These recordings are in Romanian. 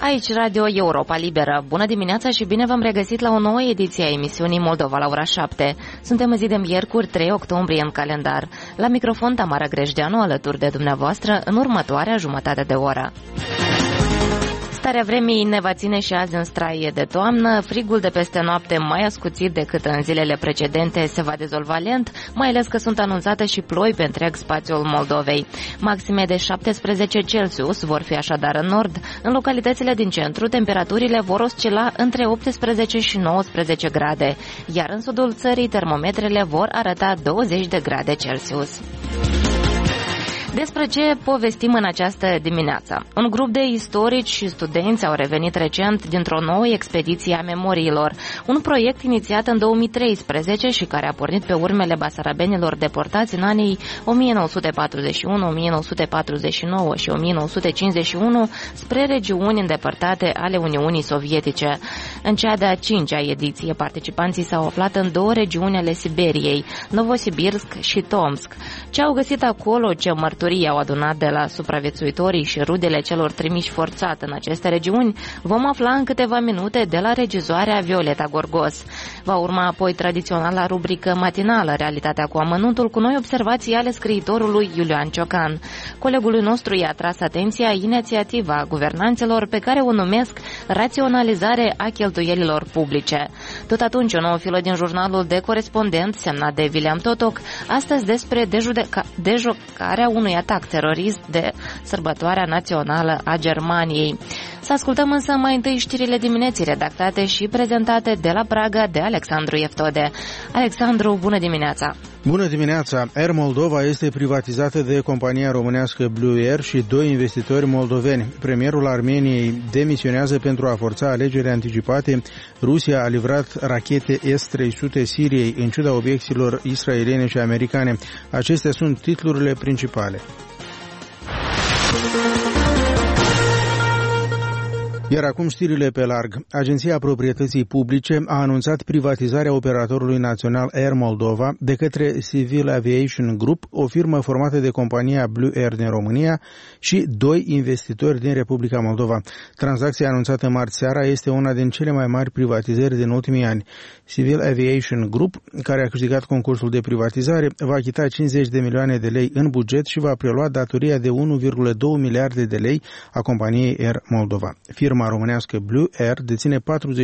Aici Radio Europa Liberă. Bună dimineața și bine v-am regăsit la o nouă ediție a emisiunii Moldova la ora 7. Suntem în zi de miercuri, 3 octombrie în calendar. La microfon Tamara Greșdeanu, alături de dumneavoastră în următoarea jumătate de oră. Starea vremii ne va ține și azi în straie de toamnă. Frigul de peste noapte, mai ascuțit decât în zilele precedente, se va dezolva lent, mai ales că sunt anunțate și ploi pe întreg spațiul Moldovei. Maxime de 17 Celsius vor fi așadar în nord. În localitățile din centru, temperaturile vor oscila între 18 și 19 grade, iar în sudul țării termometrele vor arăta 20 de grade Celsius. Despre ce povestim în această dimineață? Un grup de istorici și studenți au revenit recent dintr-o nouă expediție a memoriilor, un proiect inițiat în 2013 și care a pornit pe urmele basarabenilor deportați în anii 1941, 1949 și 1951 spre regiuni îndepărtate ale Uniunii Sovietice. În cea de-a 5-a ediție, participanții s-au aflat în două regiuni ale Siberiei, Novosibirsk și Tomsk. Ce au găsit acolo, ce mărturii au adunat de la supraviețuitorii și rudele celor trimiși forțat în aceste regiuni, vom afla în câteva minute de la regizoarea Violeta Gorgos. Va urma apoi tradiționala rubrică matinală, Realitatea cu amănuntul, cu noi observații ale scriitorului Iulian Ciocan. Colegului nostru i-a tras atenția inițiativa guvernanților pe care o numesc raționalizare a cheltuielilor publice. Tot atunci, o nouă filă din jurnalul De Corespondent, semnat de William Totoc, astăzi despre dejocarea unui atac terorist de sărbătoarea națională a Germaniei. Să ascultăm însă mai întâi știrile dimineții redactate și prezentate de la Praga de Alexandru Eftode. Alexandru, bună dimineața! Bună dimineața! Air Moldova este privatizată de compania românească Blue Air și doi investitori moldoveni. Premierul Armeniei demisionează pentru a forța alegeri anticipate. Rusia a livrat rachete S-300 Siriei în ciuda obiecțiilor israeliene și americane. Acestea sunt titlurile principale. Iar acum știrile pe larg. Agenția Proprietății Publice a anunțat privatizarea operatorului național Air Moldova de către Civil Aviation Group, o firmă formată de compania Blue Air din România și doi investitori din Republica Moldova. Tranzacția anunțată marți seara este una din cele mai mari privatizări din ultimii ani. Civil Aviation Group, care a câștigat concursul de privatizare, va achita 50 de milioane de lei în buget și va prelua datoria de 1,2 miliarde de lei a companiei Air Moldova. Firma românească Blue Air deține 49%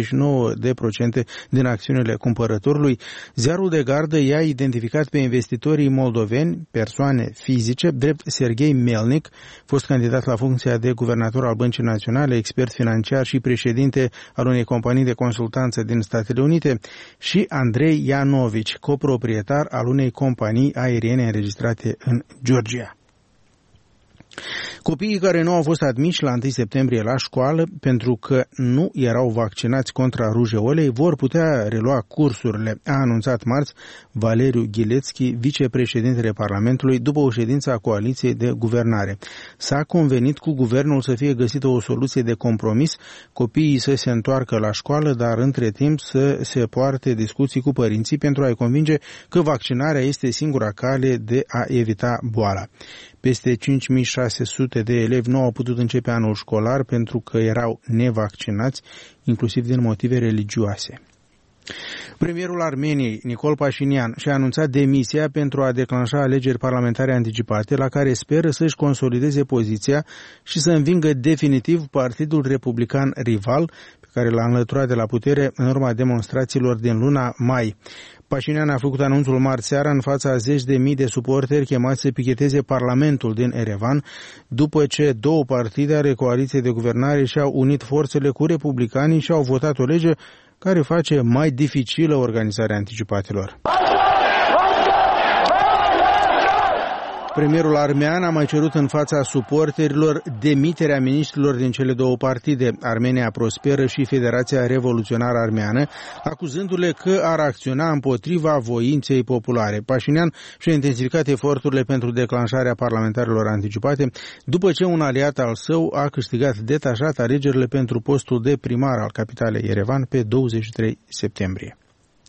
din acțiunile cumpărătorului. Ziarul de gardă i-a identificat pe investitorii moldoveni, persoane fizice, drept Serghei Melnic, fost candidat la funcția de guvernator al Băncii Naționale, expert financiar și președinte al unei companii de consultanță din Statele Unite, și Andrei Ianovici, coproprietar al unei companii aeriene înregistrate în Georgia. Copiii care nu au fost admiși la 1 septembrie la școală pentru că nu erau vaccinați contra rujeolei vor putea relua cursurile, a anunțat marți Valeriu Ghilețchi, vicepreședintele Parlamentului, după o ședință a coaliției de guvernare. S-a convenit cu guvernul să fie găsită o soluție de compromis, copiii să se întoarcă la școală, dar între timp să se poarte discuții cu părinții pentru a-i convinge că vaccinarea este singura cale de a evita boala. Peste 5.600 de elevi nu au putut începe anul școlar pentru că erau nevaccinați, inclusiv din motive religioase. Premierul Armeniei, Nicol Pașinian, și-a anunțat demisia pentru a declanșa alegeri parlamentare anticipate, la care speră să-și consolideze poziția și să învingă definitiv Partidul Republican rival, pe care l-a înlăturat de la putere în urma demonstrațiilor din luna mai. Pașinian a făcut anunțul marți seara în fața a 10.000 de suporteri chemați să picheteze Parlamentul din Erevan, după ce două partide ale coaliției de guvernare și-au unit forțele cu republicanii și au votat o lege care face mai dificilă organizarea anticipatelor. Premierul armean a mai cerut în fața suporterilor demiterea miniștrilor din cele două partide, Armenia Prosperă și Federația Revoluționară Armeană, acuzându-le că ar acționa împotriva voinței populare. Pașinian și-a intensificat eforturile pentru declanșarea parlamentarilor anticipate, după ce un aliat al său a câștigat detașat alegerile pentru postul de primar al capitalei Yerevan pe 23 septembrie.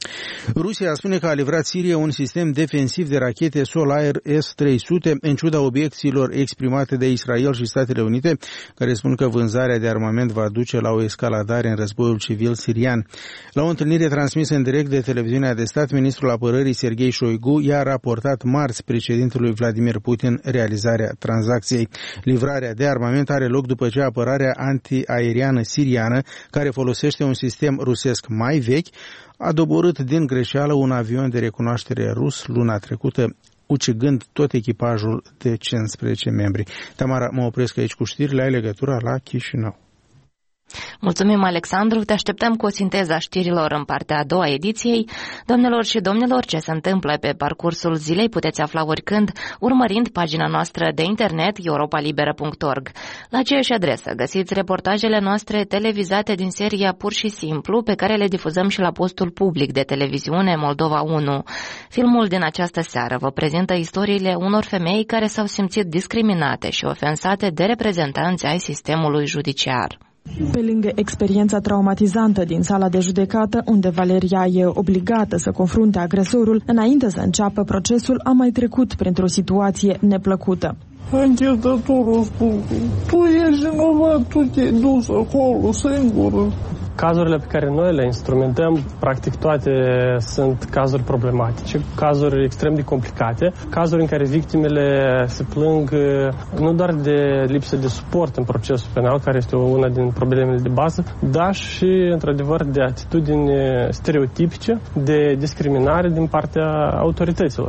Rusia spune că a livrat Siriei un sistem defensiv de rachete Sol-Air S-300 în ciuda obiecțiilor exprimate de Israel și Statele Unite, care spun că vânzarea de armament va duce la o escaladare în războiul civil sirian. La o întâlnire transmisă în direct de televiziunea de stat, ministrul apărării Sergei Shoigu i-a raportat marți președintelui Vladimir Putin realizarea tranzacției. Livrarea de armament are loc după ce apărarea antiaeriană siriană, care folosește un sistem rusesc mai vechi, a doborât din greșeală un avion de recunoaștere rus luna trecută, ucigând tot echipajul de 15 membri. Tamara, mă opresc aici cu știrile, ai legătura la Chișinău. Mulțumim, Alexandru. Te așteptăm cu o sinteză a știrilor în partea a doua ediției. Doamnelor și domnilor, ce se întâmplă pe parcursul zilei puteți afla oricând urmărind pagina noastră de internet europalibera.org. La aceeași adresă găsiți reportajele noastre televizate din seria Pur și Simplu, pe care le difuzăm și la postul public de televiziune Moldova 1. Filmul din această seară vă prezintă istoriile unor femei care s-au simțit discriminate și ofensate de reprezentanți ai sistemului judiciar. Pe lângă experiența traumatizantă din sala de judecată, unde Valeria e obligată să confrunte agresorul, înainte să înceapă procesul, a mai trecut printr-o situație neplăcută. Anchetatorul spune, tu ești vinovat, tu te-ai dus acolo singură. Cazurile pe care noi le instrumentăm, practic toate sunt cazuri problematice, cazuri extrem de complicate, cazuri în care victimele se plâng nu doar de lipsă de suport în procesul penal, care este una din problemele de bază, dar și, într-adevăr, de atitudini stereotipice, de discriminare din partea autorităților.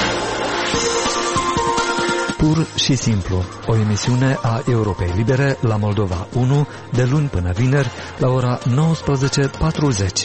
Pur și simplu, o emisiune a Europei Libere la Moldova 1, de luni până vineri, la ora 19:40.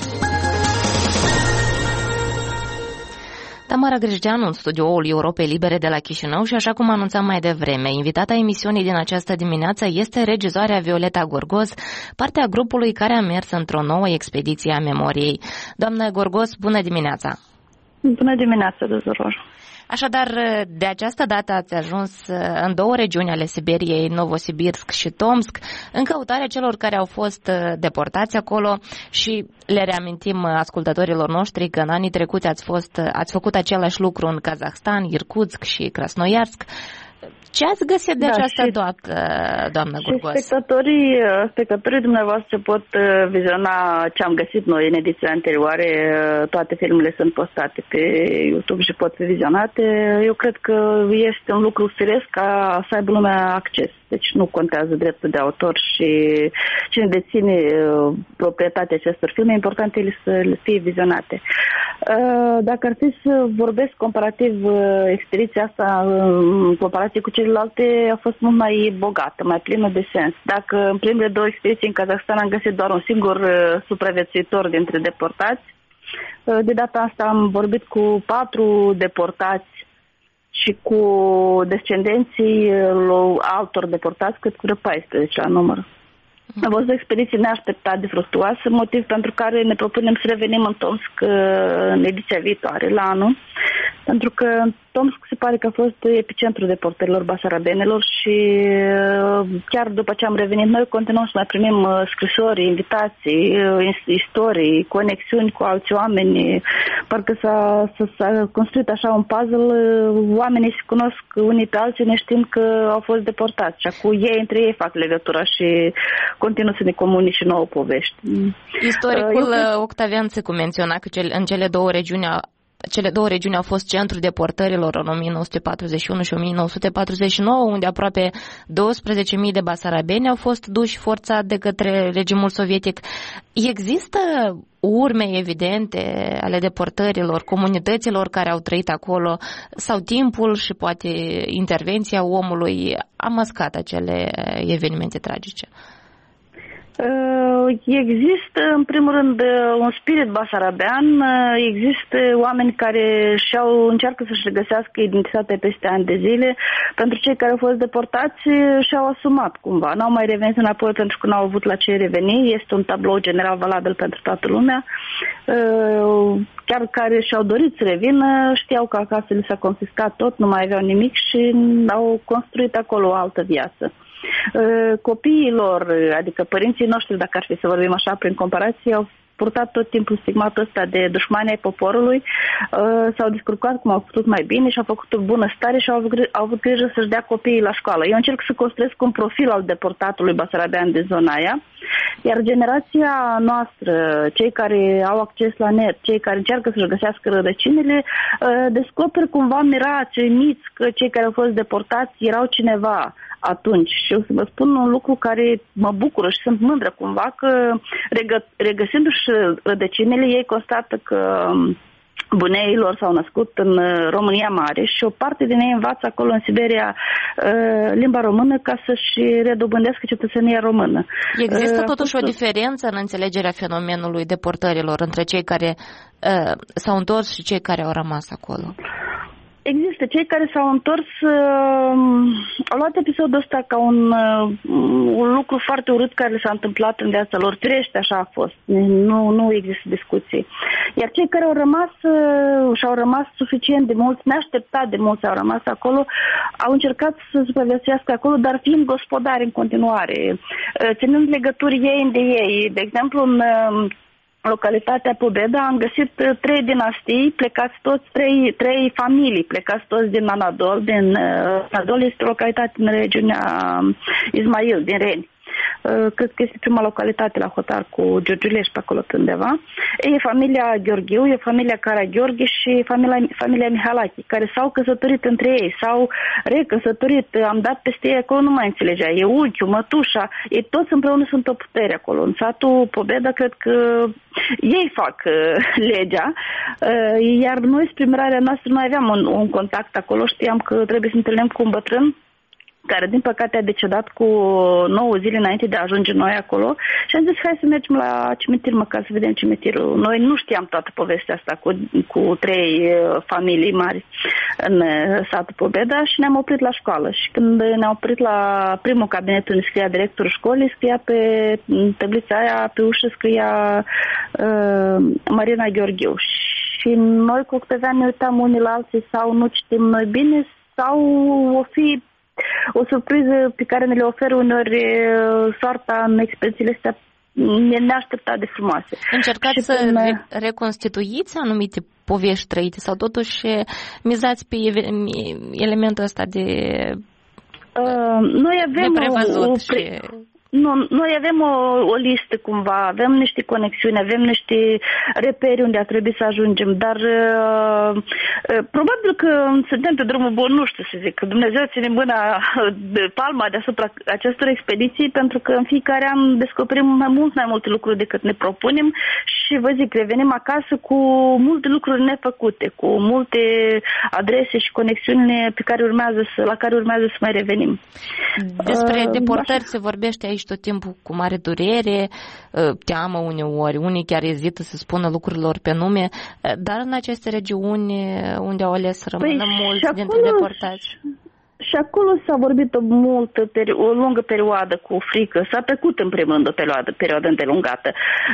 Tamara Grejdeanu în studioul Europei Libere de la Chișinău și, așa cum anunțam mai devreme, invitata emisiunii din această dimineață este regizoarea Violeta Gorgos, partea grupului care a mers într-o nouă expediție a memoriei. Doamnă Gorgos, bună dimineața! Bună dimineața tuturor! Așadar, de această dată ați ajuns în două regiuni ale Siberiei, Novosibirsk și Tomsk, în căutarea celor care au fost deportați acolo și le reamintim ascultătorilor noștri că în anii trecuți ați făcut același lucru în Kazahstan, Irkutsk și Krasnoiarsk. Ce ați găsit de această dată, doamnă Gorgos? Spectatorii dumneavoastră pot viziona ce am găsit noi în edițiile anterioare. Toate filmele sunt postate pe YouTube și pot fi vizionate. Eu cred că este un lucru firesc ca să aibă lumea acces. Deci nu contează dreptul de autor și cine deține proprietatea acestor filme, important ele să fie vizionate. Dacă ar fi să vorbesc comparativ, expediția asta în comparație cu celelalte a fost mult mai bogată, mai plină de sens. Dacă în primele două expediții în Kazahstan am găsit doar un singur supraviețuitor dintre deportați, de data asta am vorbit cu 4 deportați și cu descendenții altor deportați, cât cu 14 la număr. A fost o expediție neașteptat de fructuoasă, motiv pentru care ne propunem să revenim în Tomsk în ediția viitoare, la anul, pentru că Tomsk se pare că a fost epicentrul deportărilor basarabenelor și chiar după ce am revenit noi continuăm să mai primim scrisori, invitații, istorii, conexiuni cu alți oameni. Parcă s-a construit așa un puzzle, oamenii se cunosc unii pe alții, ne știm că au fost deportați și acum ei între ei fac legătura și continuă să ne comunice nouă povești. Istoricul Octavian Țâcu menționa că în cele două regiuni au fost centrul deportărilor în 1941 și 1949, unde aproape 12.000 de basarabeni au fost duși forțat de către regimul sovietic. Există urme evidente ale deportărilor, comunităților care au trăit acolo, sau timpul și poate intervenția omului a mascat acele evenimente tragice? Există, în primul rând, un spirit basarabean, există oameni care încearcă să-și regăsească identitatea peste ani de zile. Pentru cei care au fost deportați și-au asumat cumva, n-au mai revenit înapoi pentru că n-au avut la ce reveni, este un tablou general valabil pentru toată lumea. Chiar care și-au dorit să revină, știau că acasă li s-a confiscat tot, nu mai aveau nimic și au construit acolo o altă viață. Copiilor, adică părinții noștri, dacă ar fi să vorbim așa prin comparație, au purtat tot timpul stigmatul ăsta de dușmani ai poporului, s-au descurcat cum au putut mai bine și au făcut o bună stare și au avut grijă să-și dea copiii la școală. Eu încerc să construiesc un profil al deportatului basarabean de zona aia, iar generația noastră, cei care au acces la net, cei care încearcă să-și găsească rădăcinile, descoperă cumva mirați, uimiți că cei care au fost deportați erau cineva atunci. Și o să vă spun un lucru care mă bucură și sunt mândră cumva că regăsindu-și rădăcinile, ei constată că buneii lor s-au născut în România Mare și o parte din ei învață acolo în Siberia limba română ca să-și redobândească cetățenia română. Există totuși o diferență în înțelegerea fenomenului deportărilor între cei care s-au întors și cei care au rămas acolo? Există. Cei care s-au întors au luat episodul ăsta ca un lucru foarte urât care le s-a întâmplat în viața lor. Trește, așa a fost. Nu există discuții. Iar cei care au rămas și-au rămas suficient de mulți, neașteptat de mulți au rămas acolo, au încercat să supraviețuiască acolo, dar fiind gospodari în continuare, ținând legături ei de ei. De exemplu, în localitatea Pobeda am găsit 3 dinastii, plecați toți, 3 familii, plecați toți din Anadol. Anadol este o localitate în regiunea Ismail, din Reni. Cred că este prima localitate la hotar cu Giurgiulești pe acolo undeva. E familia Gheorghiu, e familia Karagheorghe și familia Mihalache, care s-au căsătorit între ei, s-au recăsătorit, am dat peste ei, acolo nu mai înțelegea. E unchiul, mătușa, ei toți împreună sunt o putere acolo. În satul Pobeda cred că ei fac legea, iar noi, spre mirarea noastră, noi aveam un contact acolo, știam că trebuie să întâlnim cu un bătrân care din păcate a decedat cu 9 zile înainte de a ajunge noi acolo și am zis hai să mergem la cimitir măcar să vedem cimitirul. Noi nu știam toată povestea asta cu 3 familii mari în satul Pobeda și ne-am oprit la școală și când ne-am oprit la primul cabinet unde scria directorul școlii, scria pe tablița aia, pe ușă scria Marina Gheorghiu și noi cu câteva ani ne uitam unii la alții sau nu citim noi bine sau o fi o surpriză pe care ne le oferă uneori soarta în experiențele astea neașteptat de frumoase. Încercați să reconstituiți anumite povești trăite sau totuși mizați pe elementul ăsta de noi avem neprevăzut Noi avem o listă cumva, avem niște conexiuni, avem niște reperi unde ar trebui să ajungem, dar probabil că suntem pe drumul bun, nu știu să zic, că Dumnezeu ține mâna de palma deasupra acestor expediții, pentru că în fiecare an descoperim mai multe lucruri decât ne propunem și vă zic, revenim acasă cu multe lucruri nefăcute, cu multe adrese și conexiuni la care urmează să mai revenim. Despre deportări se vorbește aici tot timpul cu mare durere, teamă uneori, unii chiar ezită să spună lucrurilor pe nume, dar în aceste regiuni unde au ales să rămână mulți dintre deportați. Și acolo s-a vorbit o lungă perioadă cu frică, s-a trecut în primul rând o perioadă îndelungată.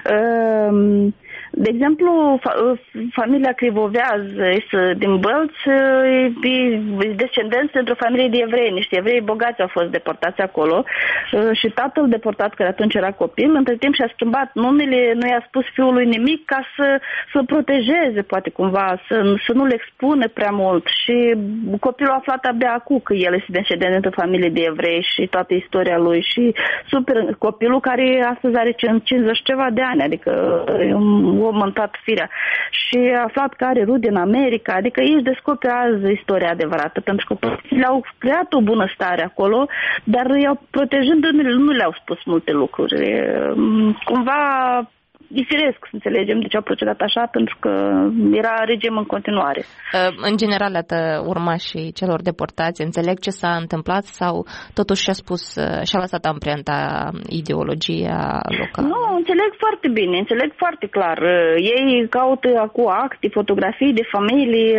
De exemplu, familia Crivoveaz din Bălț e descendență într-o familie de evrei. Niște evrei bogați au fost deportați acolo și tatăl deportat, care atunci era copil, între timp și-a schimbat numele, nu i-a spus fiului nimic ca să-l protejeze, poate cumva, să nu le expună prea mult. Și copilul a aflat abia acum că el este descendent într-o familie de evrei și toată istoria lui și copilul care astăzi are 50 ceva de ani, adică om mântat firea și a aflat că are rude în America, adică ei își descoperă azi istoria adevărată, pentru că le-au creat o bunăstare acolo, dar i-au protejându-le, nu le-au spus multe lucruri. Cumva e firesc să înțelegem de ce au procedat așa, pentru că era regim în continuare. În general, urmașii celor deportați înțeleg ce s-a întâmplat sau totuși și-a lăsat amprenta ideologia locală? Nu, înțeleg foarte bine, înțeleg foarte clar. Ei caută acum acte, fotografii de familii,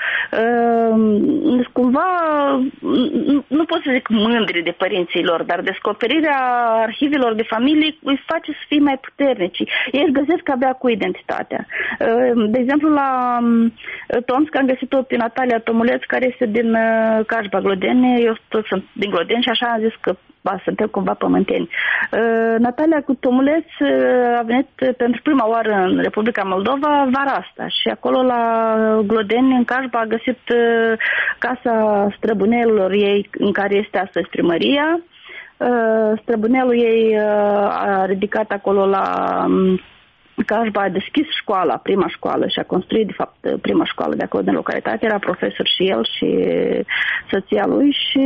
cumva, nu pot să zic mândri de părinții lor, dar descoperirea arhivelor de familie îi face să fie mai puternici. ei își găsesc abia cu identitatea. De exemplu, la Tomsk am găsit-o pe Natalia Tomuleț, care este din Cașba, Glodeni. Eu sunt din Glodeni și așa am zis că suntem cumva pământeni. Natalia Tomuleț a venit pentru prima oară în Republica Moldova vara asta și acolo la Glodeni, în Cașba, a găsit casa străbunelilor ei, în care este astăzi primăria. Străbunelul ei a ridicat acolo la Cașba, a deschis școala, prima școală, și a construit, de fapt, prima școală de acolo din localitate. Era profesor și el și soția lui și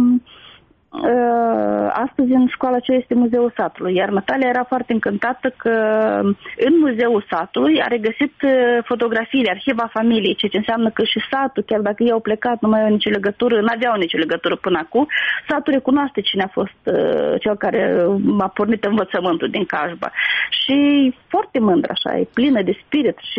astăzi în școala aceea este Muzeul Satului, iar Natalia era foarte încântată că în Muzeul Satului a regăsit fotografiile, arhiva familiei, ceea ce înseamnă că și satul, chiar dacă ei au plecat, nu mai au nicio legătură, n-aveau nicio legătură până acum, satul recunoaște cine a fost cel care a pornit învățământul din Cașba. Și foarte mândră așa, e plină de spirit și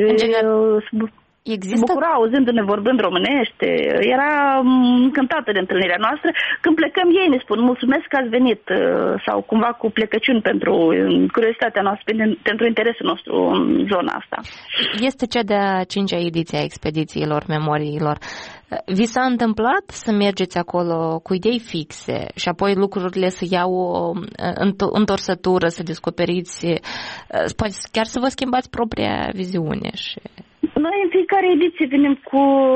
există? Bucura auzindu-ne vorbind românește, era încântată de întâlnirea noastră. Când plecăm, ei ne spun mulțumesc că ați venit, sau cumva cu plecăciuni pentru curiozitatea noastră, pentru interesul nostru în zona asta. Este cea de-a 5-a ediție a expedițiilor memoriilor. Vi s-a întâmplat să mergeți acolo cu idei fixe și apoi lucrurile să iau o întorsătură, să descoperiți, poate chiar să vă schimbați propria viziune? Noi în fiecare ediție venim cu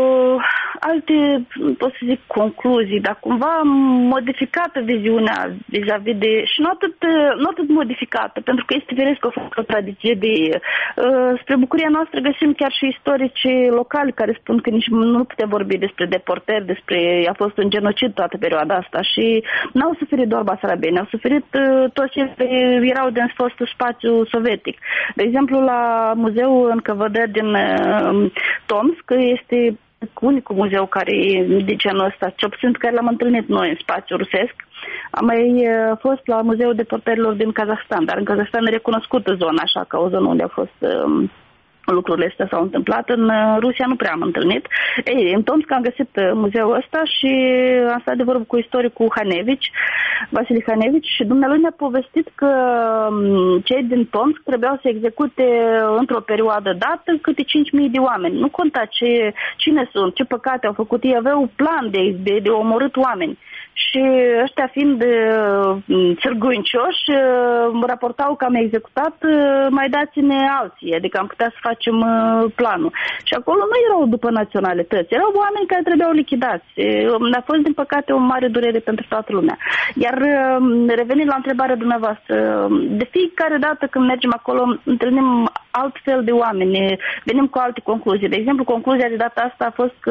alte, pot să zic, concluzii, dar cumva modificată viziunea vis-a-vis de... și nu atât modificată, pentru că este firesc că a fost o tradiție de... Spre bucuria noastră găsim chiar și istorici locali care spun că nici nu putem vorbi despre deportări, despre... a fost un genocid toată perioada asta și n-au suferit doar basarabeni, au suferit toți cei care erau din fostul spațiu sovietic. De exemplu, la muzeul în Căvădăr din Tomsk este unicul muzeu care e de genul ăsta, cel puțin care l-am întâlnit noi în spațiu rusesc. Am mai fost la Muzeul Deportărilor din Kazahstan, dar în Kazahstan e recunoscută zona așa, ca o zonă unde au fost lucrurile astea s-au întâmplat. În Rusia nu prea am întâlnit. Ei, în Tomsk am găsit muzeul ăsta și am stat de vorbă cu istoricul Hanevici, Vasile Hanevici, și dumnealui ne-a povestit că cei din Tomsk trebuiau să execute într-o perioadă dată câte 5.000 de oameni. Nu conta cine sunt, ce păcate au făcut. Ei aveau plan de omorât oameni. Și ăștia fiind țârguincioși, raportau că am executat, mai dați-ne alții, adică am putea să facem planul. Și acolo nu erau după naționalități, erau oameni care trebuiau lichidați. A fost, din păcate, o mare durere pentru toată lumea. Iar revenind la întrebarea dumneavoastră, de fiecare dată când mergem acolo, întâlnim alt fel de oameni, venim cu alte concluzii. De exemplu, concluzia de data asta a fost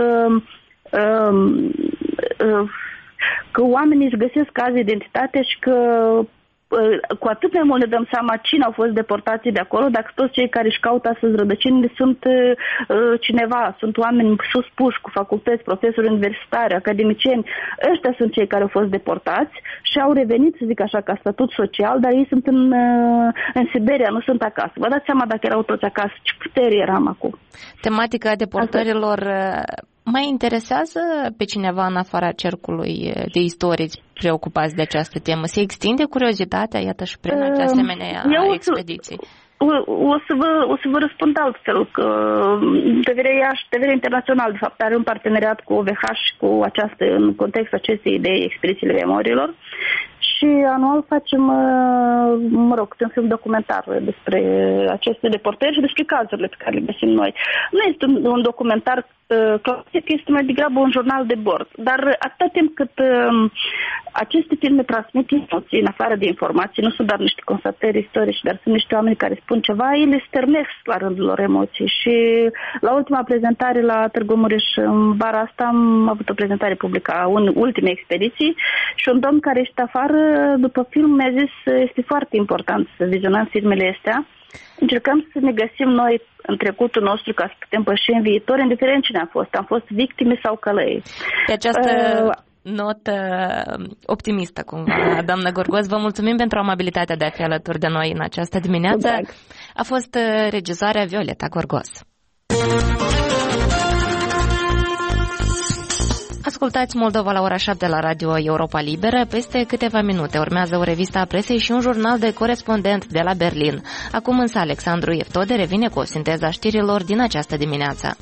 că oamenii își găsesc azi identitatea și că cu atât mai mult ne dăm seama cine au fost deportații de acolo, dacă toți cei care își caută astăzi rădăcini sunt cineva, sunt oameni suspuși cu facultăți, profesori universitari, academicieni. Ăștia sunt cei care au fost deportați și au revenit, să zic așa, ca statut social, dar ei sunt în Siberia, nu sunt acasă. Vă dați seama dacă erau toți acasă, ce putere eram acum. Tematica deportărilor mai interesează pe cineva în afara cercului de istorici preocupați de această temă? Se extinde curiozitatea, iată, și prin asemenea expediții? O să vă răspund altfel, că TVR Iași, TVR Internațional, de fapt, are un parteneriat cu OVH și în contextul acestei idei, expedițiile memoriilor. Și anual facem, un film documentar despre aceste deportări și despre cazurile pe care le găsim noi. Nu este un documentar clasic, este mai degrabă un jurnal de bord. Dar atâta timp cât aceste filme transmit emoții, în afară de informații, nu sunt doar niște constatări istorice, dar sunt niște oameni care spun ceva, ei le stârnesc la rândul lor emoții. Și la ultima prezentare la Târgu Mureș, în vara asta, am avut o prezentare publică a ultimei expediții și un domn care este afară, după film, mi-a zis, este foarte important să vizionăm filmele astea. Încercăm să ne găsim noi în trecutul nostru ca să putem păși în viitor, indiferent cine am fost. Am fost victime sau călăi. Pe această notă optimistă, cumva, doamnă Gorgoz, vă mulțumim pentru amabilitatea de a fi alături de noi în această dimineață. A fost regizoarea Violeta Gorgoz. Ascultați Moldova la ora 7 la Radio Europa Liberă. Peste câteva minute urmează o revistă a presei și un jurnal de corespondent de la Berlin. Acum însă Alexandru Eftode revine cu o sinteză a știrilor din această dimineață.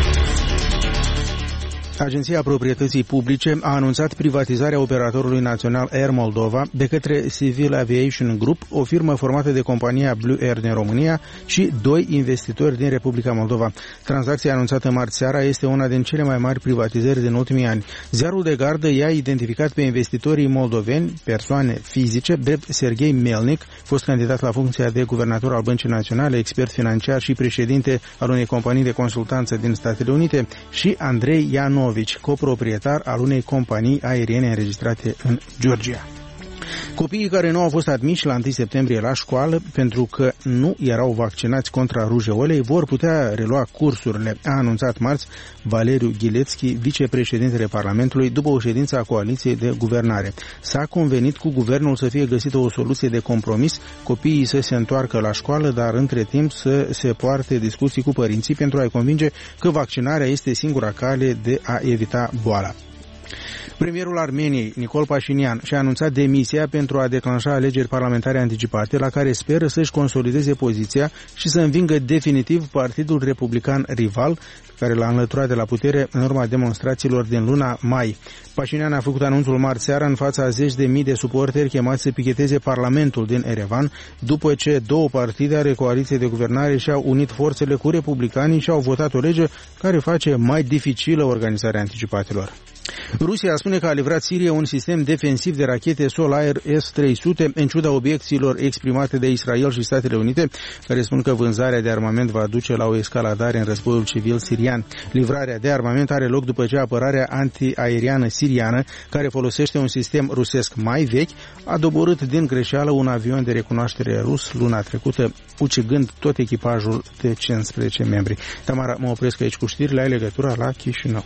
Agenția Proprietății Publice a anunțat privatizarea operatorului național Air Moldova de către Civil Aviation Group, o firmă formată de compania Blue Air din România și 2 investitori din Republica Moldova. Tranzacția anunțată marți seara este una din cele mai mari privatizări din ultimii ani. Ziarul de gardă i-a identificat pe investitorii moldoveni, persoane fizice, drept Serghei Melnic, fost candidat la funcția de guvernator al Băncii Naționale, expert financiar și președinte al unei companii de consultanță din Statele Unite, și Andrei Ianovici, coproprietar al unei companii aeriene înregistrate în Georgia. Copiii care nu au fost admiși la 1 septembrie la școală pentru că nu erau vaccinați contra rujeolei vor putea relua cursurile, a anunțat marți Valeriu Ghilețchi, vicepreședintele Parlamentului, după o ședință a coaliției de guvernare. S-a convenit cu guvernul să fie găsită o soluție de compromis, copiii să se întoarcă la școală, dar între timp să se poarte discuții cu părinții pentru a-i convinge că vaccinarea este singura cale de a evita boala. Premierul Armeniei, Nicol Pașinian, și-a anunțat demisia pentru a declanșa alegeri parlamentare anticipate, la care speră să-și consolideze poziția și să învingă definitiv Partidul Republican rival, care l-a înlăturat de la putere în urma demonstrațiilor din luna mai. Pașinian a făcut anunțul marți seara în fața a 10.000 de suporteri chemați să picheteze Parlamentul din Erevan, după ce 2 partide ale coaliției de guvernare și-au unit forțele cu republicanii și au votat o lege care face mai dificilă organizarea anticipatelor. Rusia spune că a livrat Siriei un sistem defensiv de rachete Sol-Air S-300, în ciuda obiecțiilor exprimate de Israel și Statele Unite, care spun că vânzarea de armament va duce la o escaladare în războiul civil sirian. Livrarea de armament are loc după ce apărarea antiaeriană siriană, care folosește un sistem rusesc mai vechi, a doborât din greșeală un avion de recunoaștere rus luna trecută, ucigând tot echipajul de 15 membri. Tamara, mă opresc aici cu știrile, ai legătura la Chișinău.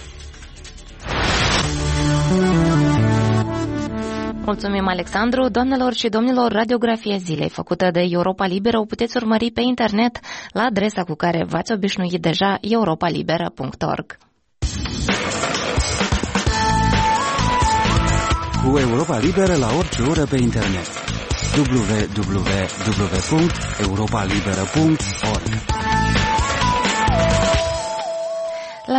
Mulțumim, Alexandru. Doamnelor și domnilor, radiografia zilei făcută de Europa Liberă o puteți urmări pe internet la adresa cu care v-ați obișnuit deja, europalibera.org. Cu Europa Liberă la orice oră pe internet. www.europalibera.org. La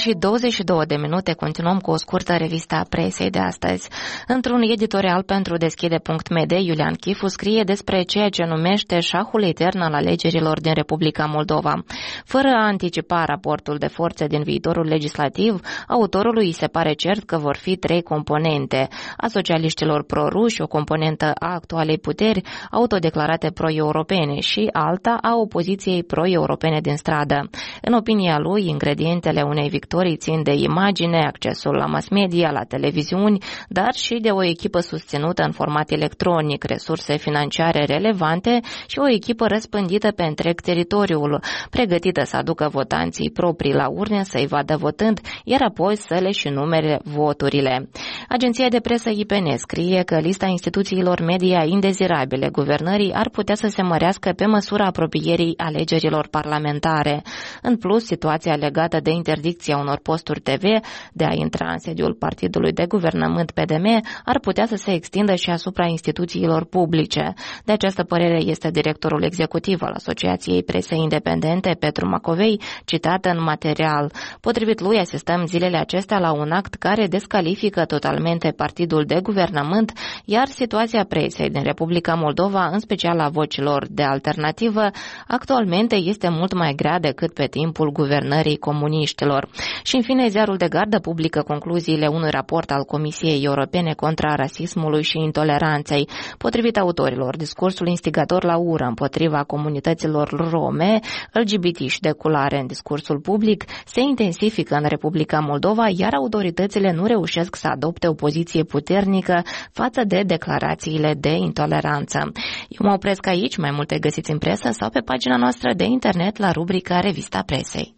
7:22 continuăm cu o scurtă revistă a presei de astăzi. Într-un editorial pentru Deschide.md, Iulian Chifu scrie despre ceea ce numește șahul etern al alegerilor din Republica Moldova. Fără a anticipa raportul de forțe din viitorul legislativ, autorului îi se pare cert că vor fi 3 componente: a socialiștilor proruși, o componentă a actualei puteri autodeclarate pro-europene și alta a opoziției pro-europene din stradă. În opinia lui, ingredientele unei victorii țin de imagine, accesul la mass media, la televiziuni, dar și de o echipă susținută în format electronic, resurse financiare relevante și o echipă răspândită pe întreg teritoriul, pregătită să aducă votanții proprii la urne, să-i vadă votând, iar apoi să le și numere voturile. Agenția de presă IPN scrie că lista instituțiilor media indezirabile guvernării ar putea să se mărească pe măsura apropierii alegerilor parlamentare. În plus, situația legată de interdicția unor posturi TV de a intra în sediul Partidului de Guvernământ PDM ar putea să se extindă și asupra instituțiilor publice. De această părere este directorul executiv al Asociației Presei Independente, Petru Macovei, citat în material. Potrivit lui, asistăm zilele acestea la un act care descalifică totalmente Partidul de Guvernământ, iar situația presei din Republica Moldova, în special a vocilor de alternativă, actualmente este mult mai grea decât pe timpul guvernării comuniștilor. Și în fine, ziarul de gardă publică concluziile unui raport al Comisiei Europene contra rasismului și intoleranței. Potrivit autorilor, discursul instigator la ură împotriva comunităților rome, LGBT și de culoare în discursul public se intensifică în Republica Moldova, iar autoritățile nu reușesc să adopte o poziție puternică față de declarațiile de intoleranță. Eu mă opresc aici, mai multe găsiți în presă sau pe pagina noastră de internet la rubrica Revista Presei.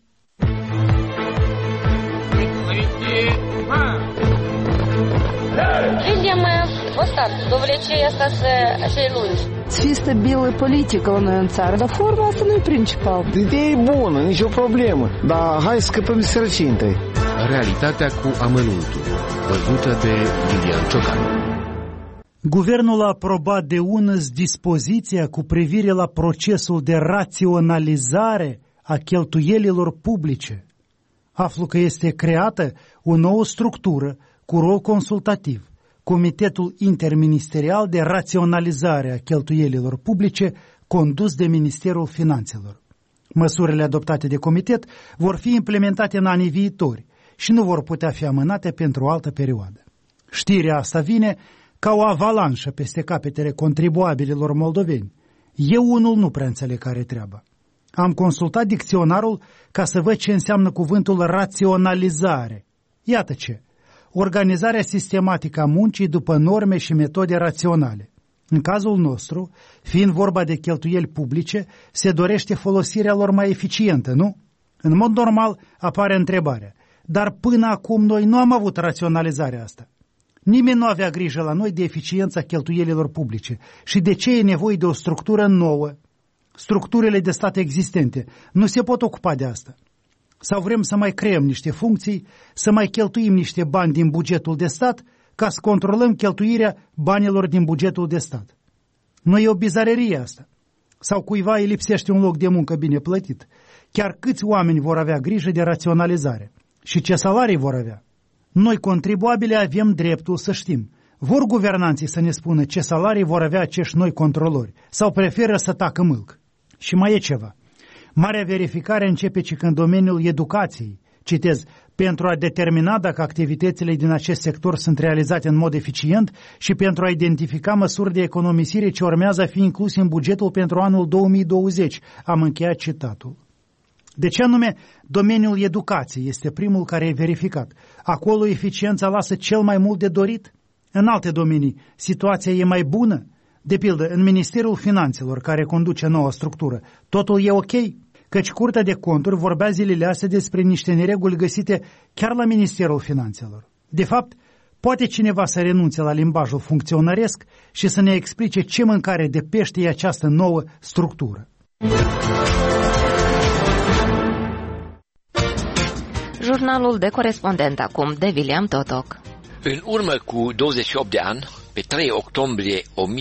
Видимо, вот так, до влечения остаться lungi. să fie stabilă politică la noi în țară, dar forma asta nu e principal. Ideea e bună, nicio problemă, dar hai să scăpăm de sărăcie întâi. Realitatea cu amănuntul, văzută de Lilian Ciocan. Guvernul a aprobat de unăs dispoziția cu privire la procesul de raționalizare a cheltuielilor publice. Aflu că este creată o nouă structură cu rol consultativ, Comitetul Interministerial de Raționalizare a Cheltuielilor Publice, condus de Ministerul Finanțelor. Măsurile adoptate de comitet vor fi implementate în anii viitori și nu vor putea fi amânate pentru o altă perioadă. Știrea asta vine ca o avalanșă peste capetele contribuabililor moldoveni. Eu unul nu prea înțeleg care treaba. Am consultat dicționarul ca să văd ce înseamnă cuvântul raționalizare. Iată ce: organizarea sistematică a muncii după norme și metode raționale. În cazul nostru, fiind vorba de cheltuieli publice, se dorește folosirea lor mai eficientă, nu? În mod normal apare întrebarea: dar până acum noi nu am avut raționalizarea asta. Nimeni nu avea grijă la noi de eficiența cheltuielilor publice și de ce e nevoie de o structură nouă. Structurile de stat existente nu se pot ocupa de asta. Sau vrem să mai creăm niște funcții, să mai cheltuim niște bani din bugetul de stat ca să controlăm cheltuirea banilor din bugetul de stat. Nu e o bizarerie asta. Sau cuiva îi lipsește un loc de muncă bine plătit. Chiar câți oameni vor avea grijă de raționalizare? Și ce salarii vor avea? Noi, contribuabili, avem dreptul să știm. Vor guvernanții să ne spună ce salarii vor avea acești noi controlori sau preferă să tacă mâlc? Și mai e ceva. Marea verificare începe și în domeniul educației. Citez: pentru a determina dacă activitățile din acest sector sunt realizate în mod eficient și pentru a identifica măsuri de economisire ce urmează a fi incluse în bugetul pentru anul 2020. Am încheiat citatul. De ce anume domeniul educației este primul care e verificat? Acolo eficiența lasă cel mai mult de dorit? În alte domenii situația e mai bună? De pildă, în Ministerul Finanțelor, care conduce noua structură, totul e ok? Căci Curtea de Conturi vorbea zilele astea despre niște nereguli găsite chiar la Ministerul Finanțelor. De fapt, poate cineva să renunțe la limbajul funcționăresc și să ne explice ce mâncare de pește e această nouă structură. Jurnalul de corespondent acum de William Totoc. În urmă cu 28 de ani, pe 3 octombrie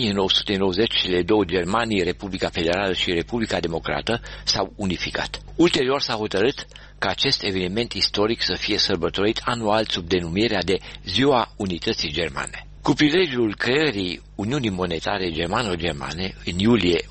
1990, cele două Germanii, Republica Federală și Republica Democrată, s-au unificat. Ulterior s-a hotărât ca acest eveniment istoric să fie sărbătorit anual sub denumirea de Ziua Unității Germane. Cu prilejul creării Uniunii Monetare Germano-Germane, în iulie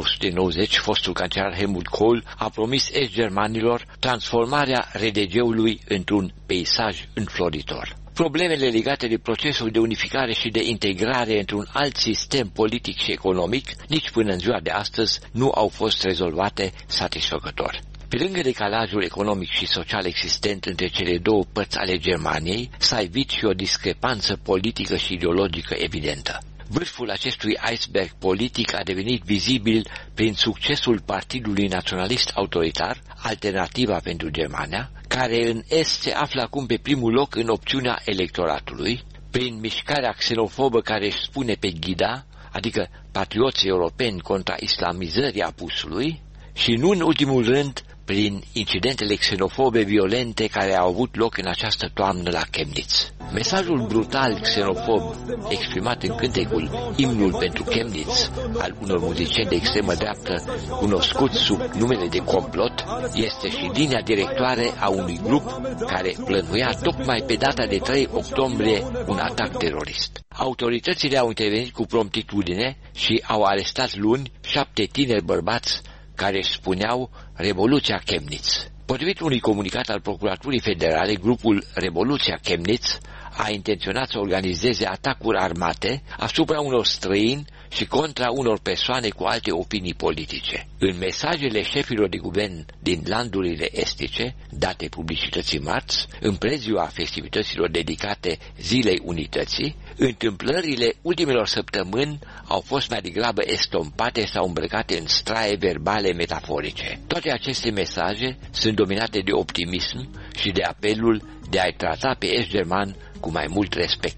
1990, fostul cancelar Helmut Kohl a promis est-germanilor transformarea RDG-ului într-un peisaj înfloritor. Problemele legate de procesul de unificare și de integrare într-un alt sistem politic și economic, nici până în ziua de astăzi, nu au fost rezolvate satisfăcător. Pe lângă decalajul economic și social existent între cele două părți ale Germaniei, s-a evit și o discrepanță politică și ideologică evidentă. Vârful acestui iceberg politic a devenit vizibil prin succesul Partidului Naționalist Autoritar, Alternativa pentru Germania, care în Est se află acum pe primul loc în opțiunea electoratului, prin mișcarea xenofobă care își spune pe ghida, adică patrioții europeni contra islamizării apusului, și nu în ultimul rând prin incidentele xenofobe violente care au avut loc în această toamnă la Chemnitz. Mesajul brutal xenofob exprimat în cântecul Imnul pentru Chemnitz al unor muzicieni de extremă dreaptă cunoscuți sub numele de Complot este și linia directoare a unui grup care plănuia tocmai pe data de 3 octombrie un atac terorist. Autoritățile au intervenit cu promptitudine și au arestat luni 7 tineri bărbați care își spuneau Revoluția Chemnitz. Potrivit unui comunicat al Procuraturii Federale, grupul Revoluția Chemnitz a intenționat să organizeze atacuri armate asupra unor străini și contra unor persoane cu alte opinii politice. În mesajele șefilor de guvern din landurile estice, date publicității marți, în preziua festivităților dedicate Zilei Unității, întâmplările ultimelor săptămâni au fost mai degrabă estompate sau îmbrăcate în straie verbale metaforice. Toate aceste mesaje sunt dominate de optimism și de apelul de a-i trata pe est-german cu mai mult respect.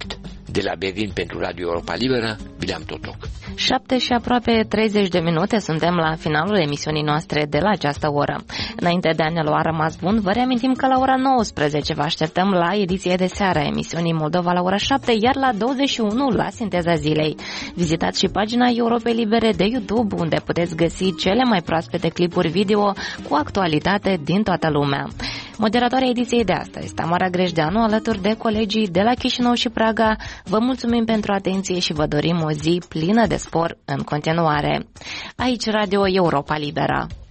De la Berlin pentru Radio Europa Liberă, Bileam Totoc. 7 și aproape 30 de minute, suntem la finalul emisiunii noastre de la această oră. Înainte de a ne lua rămas bun, vă reamintim că la ora 19 vă așteptăm la ediție de seară a emisiunii Moldova la ora 7, iar la 21 la Sinteza Zilei. Vizitați și pagina Europei Libere de YouTube, unde puteți găsi cele mai proaspete clipuri video cu actualitate din toată lumea. Moderatoarea ediției de astăzi este Tamara Grejdeanu, alături de colegii de la Chișinău și Praga. Vă mulțumim pentru atenție și vă dorim o zi plină de spor în continuare. Aici Radio Europa Liberă.